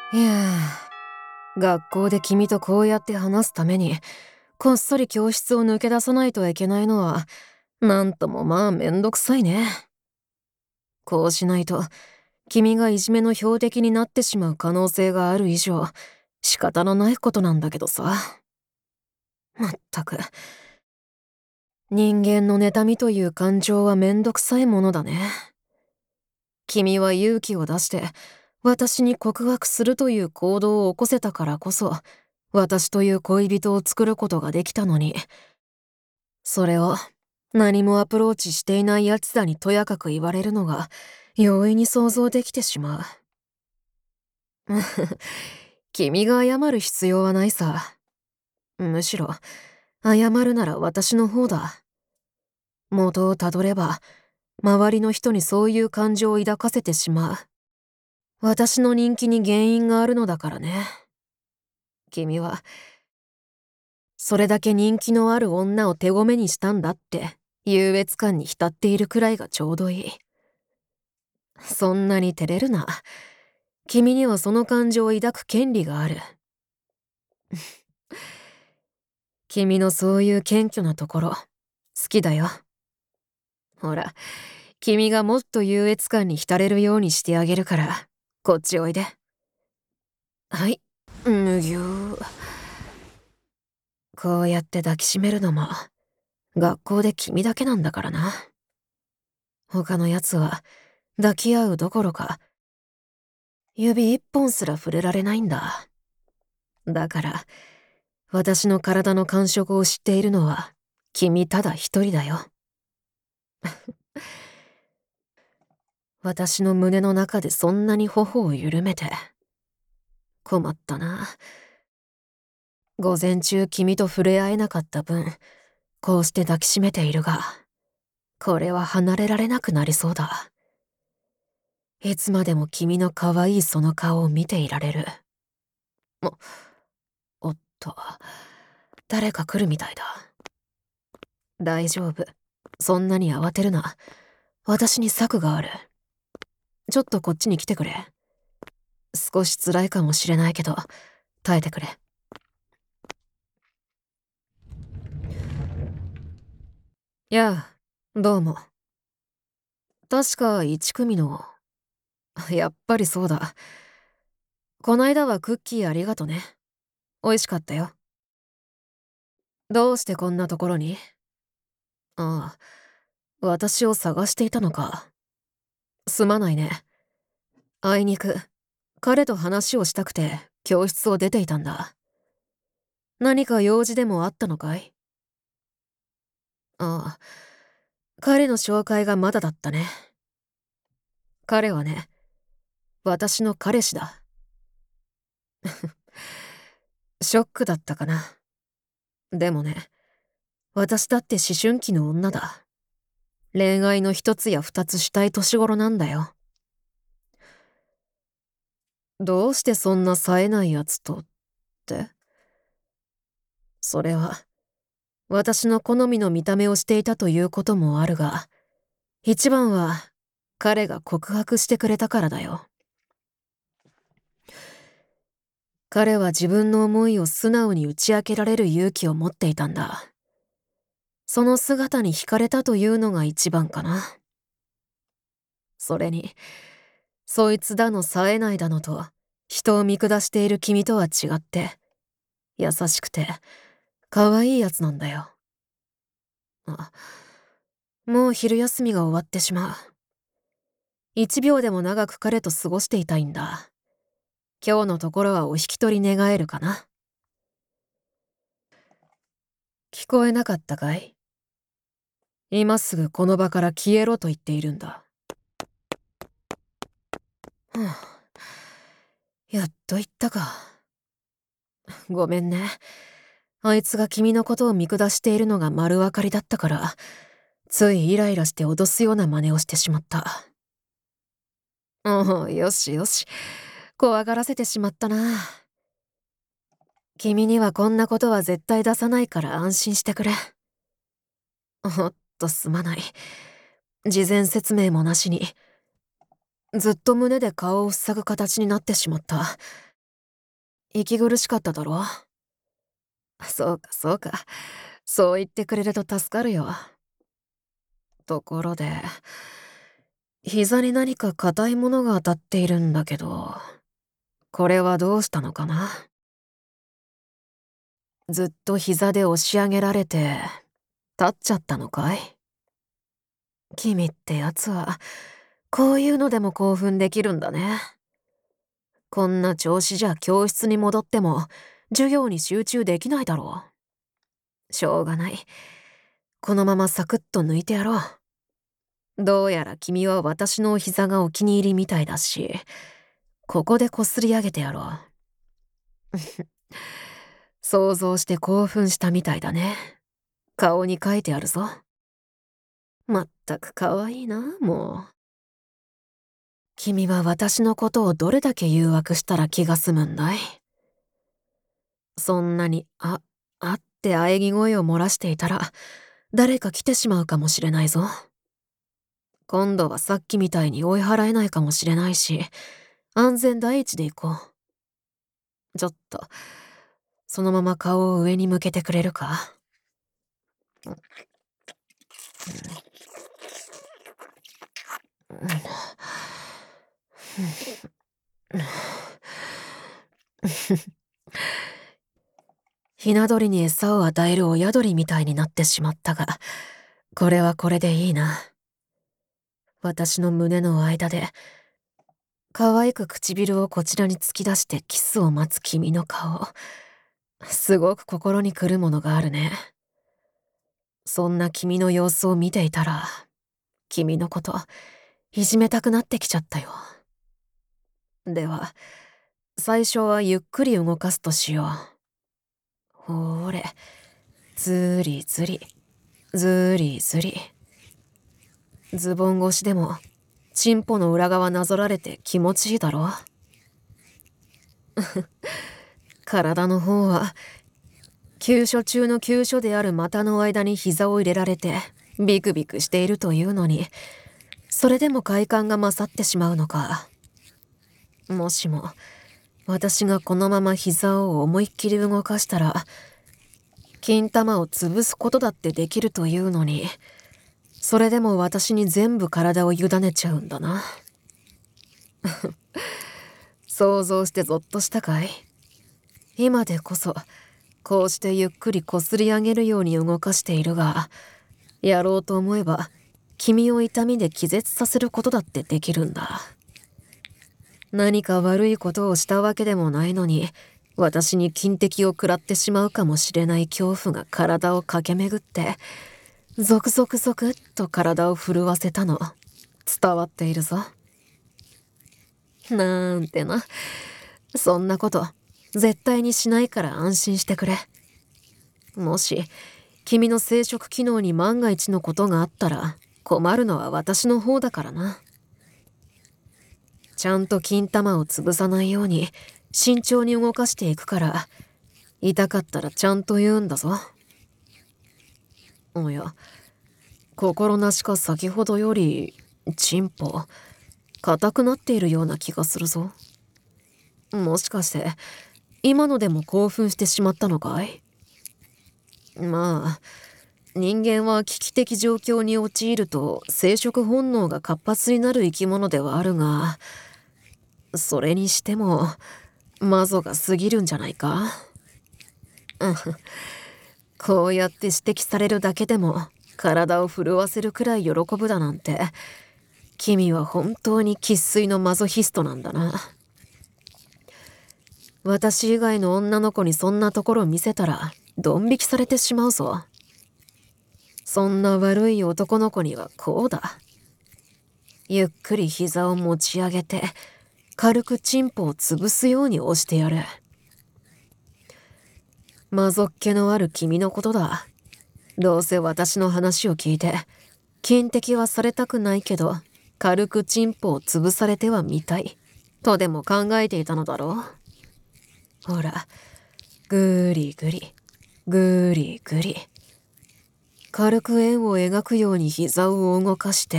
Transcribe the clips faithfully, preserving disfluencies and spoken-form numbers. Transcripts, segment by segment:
いやー、学校で君とこうやって話すためにこっそり教室を抜け出さないといけないのはなんともまあめんどくさいね。こうしないと君がいじめの標的になってしまう可能性がある以上仕方のないことなんだけどさ。まったく人間の妬みという感情はめんどくさいものだね。君は勇気を出して私に告白するという行動を起こせたからこそ私という恋人を作ることができたのに、それを何もアプローチしていない奴らにとやかく言われるのが容易に想像できてしまう。君が謝る必要はないさ。むしろ謝るなら私の方だ。元をたどれば周りの人にそういう感情を抱かせてしまう私の人気に原因があるのだからね。君はそれだけ人気のある女を手ごめにしたんだって優越感に浸っているくらいがちょうどいい。そんなに照れるな。君にはその感情を抱く権利がある。君のそういう謙虚なところ好きだよ。ほら、君がもっと優越感に浸れるようにしてあげるからこっちおいで。はい、むぎゅー。こうやって抱きしめるのも学校で君だけなんだからな。他のやつは抱き合うどころか指一本すら触れられないんだ。だから私の体の感触を知っているのは君ただ一人だよ。私の胸の中でそんなに頬を緩めて困ったな。午前中君と触れ合えなかった分こうして抱きしめているが、これは離れられなくなりそうだ。いつまでも君の可愛いその顔を見ていられる。お、おっと、誰か来るみたいだ。大丈夫。そんなに慌てるな。私に策がある。ちょっとこっちに来てくれ。少し辛いかもしれないけど、耐えてくれ。やあ、どうも。確か一組の。やっぱりそうだ。こないだはクッキーありがとね。美味しかったよ。どうしてこんなところに？ああ、私を探していたのか。すまないね。あいにく、彼と話をしたくて教室を出ていたんだ。何か用事でもあったのかい？ああ、彼の紹介がまだだったね。彼はね、私の彼氏だ。ショックだったかな。でもね、私だって思春期の女だ。恋愛の一つや二つしたい年頃なんだよ。どうしてそんな冴えないやつとって？それは私の好みの見た目をしていたということもあるが、一番は彼が告白してくれたからだよ。彼は自分の思いを素直に打ち明けられる勇気を持っていたんだ。その姿に惹かれたというのが一番かな。それに、そいつだの冴えないだのと人を見下している君とは違って、優しくて可愛いやつなんだよ。あ、もう昼休みが終わってしまう。一秒でも長く彼と過ごしていたいんだ。今日のところはお引き取り願えるかな。聞こえなかったかい？今すぐこの場から消えろと言っているんだ。はあ、やっと言ったか。ごめんね。あいつが君のことを見下しているのが丸分かりだったから、ついイライラして脅すような真似をしてしまった。おう、よしよし。怖がらせてしまったな。君にはこんなことは絶対出さないから安心してくれ。おっとすまない。事前説明もなしにずっと胸で顔を塞ぐ形になってしまった。 息苦しかっただろ。そうかそうか。そう言ってくれると助かるよ。ところで、膝に何か硬いものが当たっているんだけど、これはどうしたのかな。ずっと膝で押し上げられて、立っちゃったのかい？君ってやつは、こういうのでも興奮できるんだね。こんな調子じゃ教室に戻っても、授業に集中できないだろう。しょうがない。このままサクッと抜いてやろう。どうやら君は私の膝がお気に入りみたいだし、ここでこすり上げてやろう。想像して興奮したみたいだね。顔に書いてあるぞ。まったく可愛いな、もう。君は私のことをどれだけ誘惑したら気が済むんだい？そんなに、あ、あって喘ぎ声を漏らしていたら、誰か来てしまうかもしれないぞ。今度はさっきみたいに追い払えないかもしれないし、安全第一で行こう。ちょっと、そのまま顔を上に向けてくれるか？ひな鳥に餌を与える親鳥みたいになってしまったが、これはこれでいいな。私の胸の間で、可愛く唇をこちらに突き出してキスを待つ君の顔。すごく心にくるものがあるね。そんな君の様子を見ていたら、君のこと、いじめたくなってきちゃったよ。では、最初はゆっくり動かすとしよう。ほーれ、ずりずり、ずりずり。ズボン越しでも、チンポの裏側なぞられて気持ちいいだろ。体の方は、急所中の急所である股の間に膝を入れられて、ビクビクしているというのに、それでも快感が勝ってしまうのか。もしも、私がこのまま膝を思いっきり動かしたら、金玉を潰すことだってできるというのに、それでも私に全部体を委ねちゃうんだな。想像してゾッとしたかい？今でこそ、こうしてゆっくりこすり上げるように動かしているが、やろうと思えば、君を痛みで気絶させることだってできるんだ。何か悪いことをしたわけでもないのに、私に金敵を食らってしまうかもしれない恐怖が体を駆け巡って、ゾクゾクゾクっと体を震わせたの、伝わっているぞ。なんてな。そんなこと、絶対にしないから安心してくれ。もし、君の生殖機能に万が一のことがあったら、困るのは私の方だからな。ちゃんと金玉を潰さないように、慎重に動かしていくから、痛かったらちゃんと言うんだぞ。おや、心なしか先ほどより、チンポ、硬くなっているような気がするぞ。もしかして、今のでも興奮してしまったのかい？まあ、人間は危機的状況に陥ると生殖本能が活発になる生き物ではあるが、それにしても、マゾが過ぎるんじゃないか？うん。こうやって指摘されるだけでも、体を震わせるくらい喜ぶだなんて、君は本当に生粋のマゾヒストなんだな。私以外の女の子にそんなところ見せたら、ドン引きされてしまうぞ。そんな悪い男の子にはこうだ。ゆっくり膝を持ち上げて、軽くチンポを潰すように押してやる。マゾっ気のある君のことだ。どうせ私の話を聞いて、金敵はされたくないけど、軽くチンポを潰されてはみたい。とでも考えていたのだろう。ほら、ぐりぐり、ぐりぐり。軽く円を描くように膝を動かして、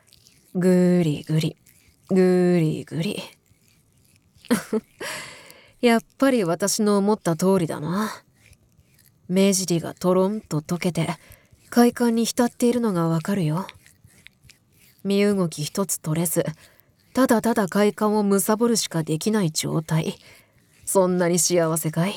ぐりぐり、ぐりぐり。 やっぱり私の思った通りだな。目尻がトロンと溶けて快感に浸っているのがわかるよ。身動き一つ取れず、ただただ快感を貪るしかできない状態。そんなに幸せかい？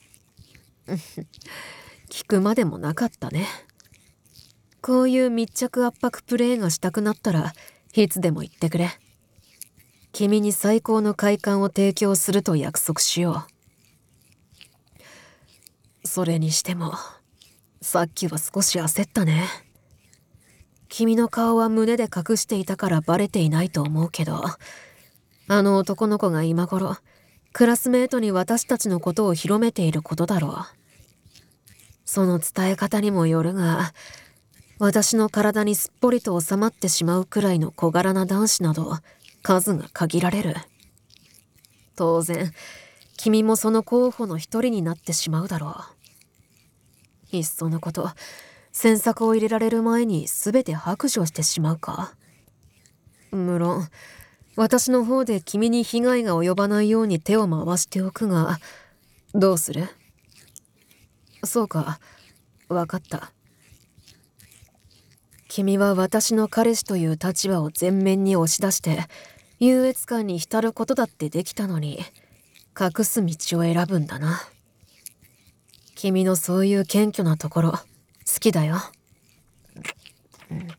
聞くまでもなかったね。こういう密着圧迫プレイがしたくなったらいつでも言ってくれ。君に最高の快感を提供すると約束しよう。それにしてもさっきは少し焦ったね。君の顔は胸で隠していたからバレていないと思うけど、あの男の子が今頃クラスメートに私たちのことを広めていることだろう。その伝え方にもよるが、私の体にすっぽりと収まってしまうくらいの小柄な男子など数が限られる。当然君もその候補の一人になってしまうだろう。いっそのこと詮索を入れられる前に全て白状してしまうか。無論私の方で君に被害が及ばないように手を回しておくが、どうする？そうか、わかった。君は私の彼氏という立場を前面に押し出して優越感に浸ることだってできたのに、隠す道を選ぶんだな。君のそういう謙虚なところ好きだよ。うんうん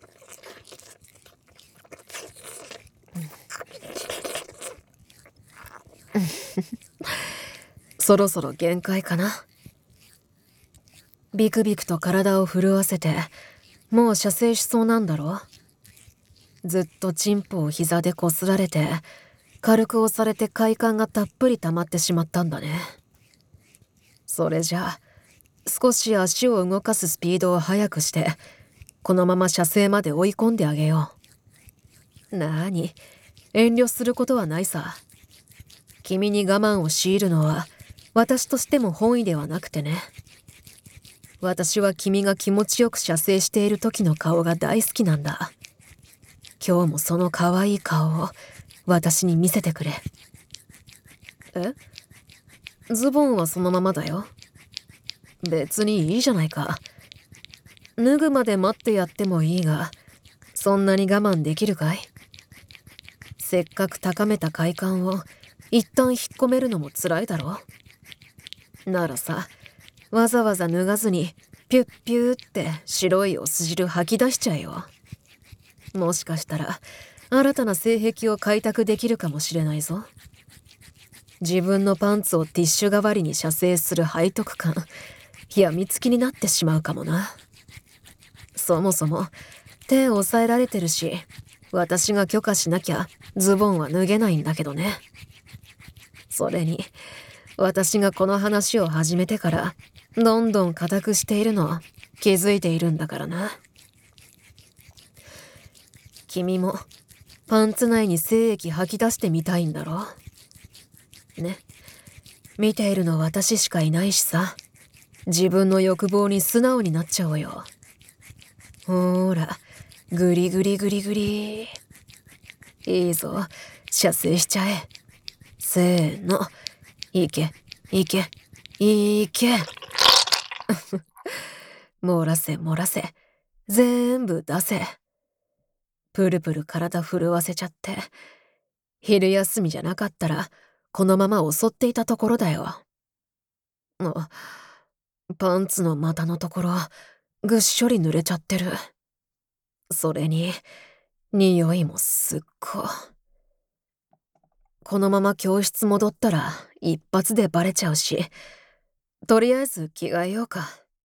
そろそろ限界かな。ビクビクと体を震わせてもう射精しそうなんだろ。ずっとチンポを膝でこすられて軽く押されて快感がたっぷり溜まってしまったんだね。それじゃあ少し足を動かすスピードを速くしてこのまま射精まで追い込んであげよう。なに、遠慮することはないさ。君に我慢を強いるのは私としても本意ではなくてね。私は君が気持ちよく射精している時の顔が大好きなんだ。今日もその可愛い顔を私に見せてくれ。え？ズボンはそのままだよ。別にいいじゃないか。脱ぐまで待ってやってもいいが、そんなに我慢できるかい？せっかく高めた快感を一旦引っ込めるのも辛いだろ。ならさ、わざわざ脱がずにピュッピューって白いお酢汁吐き出しちゃえよ。もしかしたら新たな性癖を開拓できるかもしれないぞ。自分のパンツをティッシュ代わりに射精する背徳感、やみつきになってしまうかもな。そもそも手を押さえられてるし、私が許可しなきゃズボンは脱げないんだけどね。それに私がこの話を始めてからどんどん固くしているの気づいているんだからな。君もパンツ内に精液吐き出してみたいんだろね。見ているの私しかいないしさ、自分の欲望に素直になっちゃおうよ。ほーら、グリグリグリグリ。いいぞ、射精しちゃえ。せーの、いけいけいけ。漏らせ漏らせ、全部出せ。プルプル体震わせちゃって、昼休みじゃなかったらこのまま襲っていたところだよ。あ、パンツの股のところぐっしょり濡れちゃってる。それに匂いもすっご。このまま教室戻ったら一発でバレちゃうし、とりあえず着替えようか。